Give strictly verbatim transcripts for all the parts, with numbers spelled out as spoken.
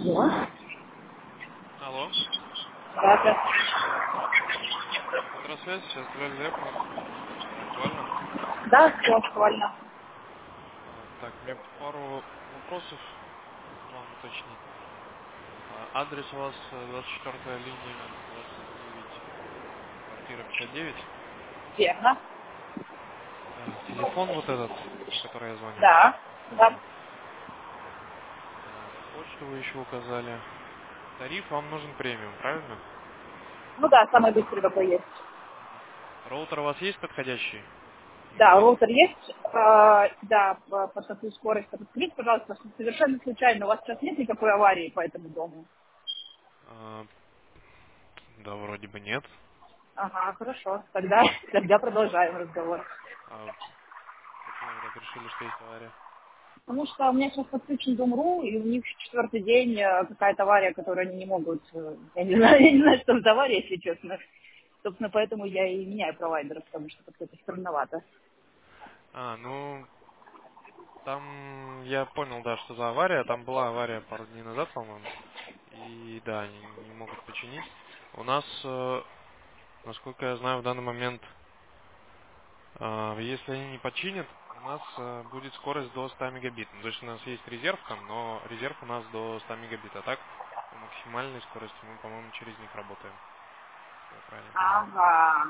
Алло. Алло. Да, да. Электросвязь, сейчас для заявку на подключение. Это актуально? Да, все актуально. А, так, мне пару вопросов вам уточнить нужно. А, адрес у вас э, двадцать четвёртая линия, двадцать девять, квартира пятьдесят девять. Верно. Так, телефон вот этот, на который я звоню. Да. Да. Так, почту вы еще указали. Тариф вам нужен премиум, правильно? Ну да, самый быстрый какой есть. Роутер у вас есть подходящий? Да, Мегабит? роутер есть. А, да, по- под такую скорость. Подскажите, пожалуйста, совершенно случайно, у вас сейчас нет никакой аварии по этому дому? А, да, вроде бы нет. Ага, хорошо. Тогда, тогда продолжаем разговор. А почему вы так решили, что есть авария? Потому что у меня сейчас подключен Дом.ру, и у них четвертый день э, какая-то авария, которую они не могут... э, Я не знаю, я не знаю, что за авария, если честно. Собственно, поэтому я и меняю провайдера, потому что как-то это странновато. А, ну, там я понял, да, что за авария. Там была авария пару дней назад, по-моему. И да, они не могут починить. У нас, э, насколько я знаю, в данный момент, э, если они не починят, у нас э, будет скорость до ста мегабит. Ну, то есть у нас есть резерв там, но резерв у нас до ста мегабит. А так, по максимальной скорости мы, по-моему, через них работаем. Если я правильно понимаю. Ага.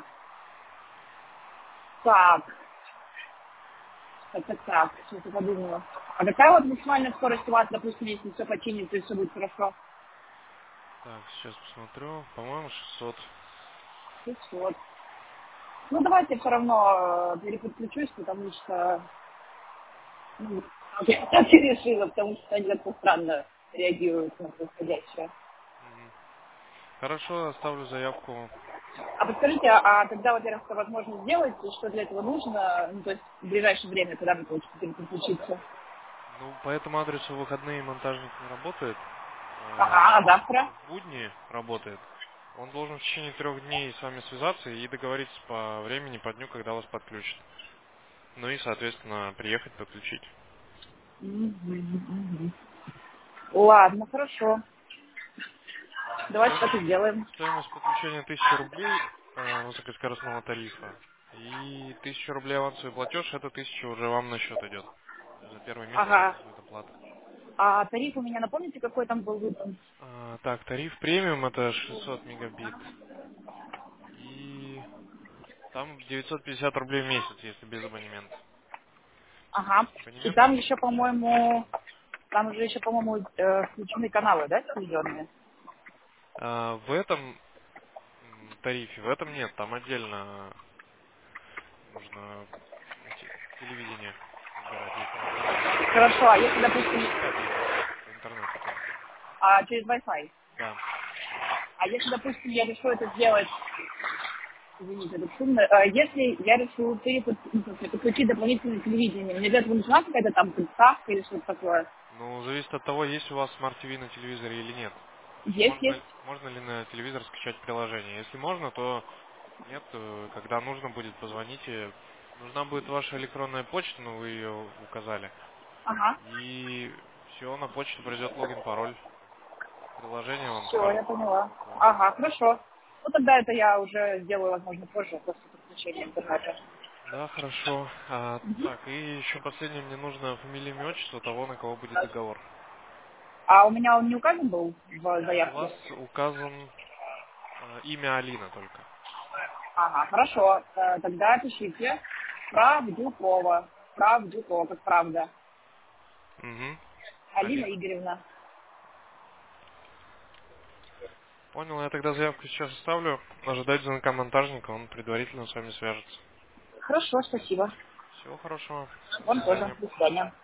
Так, так, так, так, сейчас я подумала. А какая вот максимальная скорость у вас, допустим, если все починится и все будет хорошо? Так, сейчас посмотрю. По-моему, шестьсот. шестьсот. Ну, давайте все равно э, переподключусь, потому что ну, я так и решила, потому что они как-то странно реагируют на происходящее. Мгм. Хорошо, оставлю заявку. А подскажите, а а когда, во-первых, это возможно сделать, и что для этого нужно, ну, то есть в ближайшее время, когда вы получите переключиться? Ну, по этому адресу в выходные монтажник не работает. А, Ага, а завтра? в будни работает. Он должен в течение трех дней с вами связаться и договориться по времени, по дню, когда вас подключат. Ну и, соответственно, приехать подключить. Мгм, мгм. Ладно, хорошо. Давайте так Стоимость, и сделаем. стоимость подключения тысяча рублей э, высокоскоростного тарифа. И тысяча рублей авансовый платеж, это тысяча уже вам на счет идет. То есть за первый месяц у Ага. вас будет оплата. А тариф у меня, напомните, какой там был выдан? А, так, тариф премиум это шестьсот мегабит. И там девятьсот пятьдесят рублей в месяц, если без абонемента. Ага. И Абонемент? там еще, по-моему, там уже еще, по-моему, э, включены каналы, да, телевизионные? А, в этом м, тарифе, в этом нет, там отдельно нужно те- телевидение выбирать, если вам каналы нужны. Хорошо, а если, Через, допустим, через кабель, по интернету только. а, через Wi-Fi? Да. А если, допустим, я решу это сделать, извините, это шумно, а если я решу перепод- ну, как это, подключить дополнительное телевидение, мне для этого нужна какая-то там приставка или что-то такое? Ну, зависит от того, есть у вас смарт-ти ви на телевизоре или нет. То есть Есть, можно, есть. можно ли на телевизор скачать приложение. Если можно, то нет, э, когда нужно будет, позвоните. Нужна будет ваша электронная почта, но вы ее указали. Ага. И все, на почту придет логин, пароль. Приложение вам Все, скажет, я поняла. какое. Ага, хорошо. Ну тогда это я уже сделаю, возможно, позже, после подключения интернета. Да, хорошо. А, так, и еще последнее, мне нужно фамилия, имя, отчество того, на кого будет договор. А у меня он не указан был в У вас заявке? указан а, имя Алина только. Ага, хорошо. Э, Тогда пишите Правдюкова. Правдюкова, как правда. Угу. Алина Алина. Игоревна. Понял, я тогда заявку сейчас оставлю. Ожидать звонка монтажника, он предварительно с вами свяжется. Хорошо, спасибо. Всего хорошего. До Вам тоже. свидания. До свидания.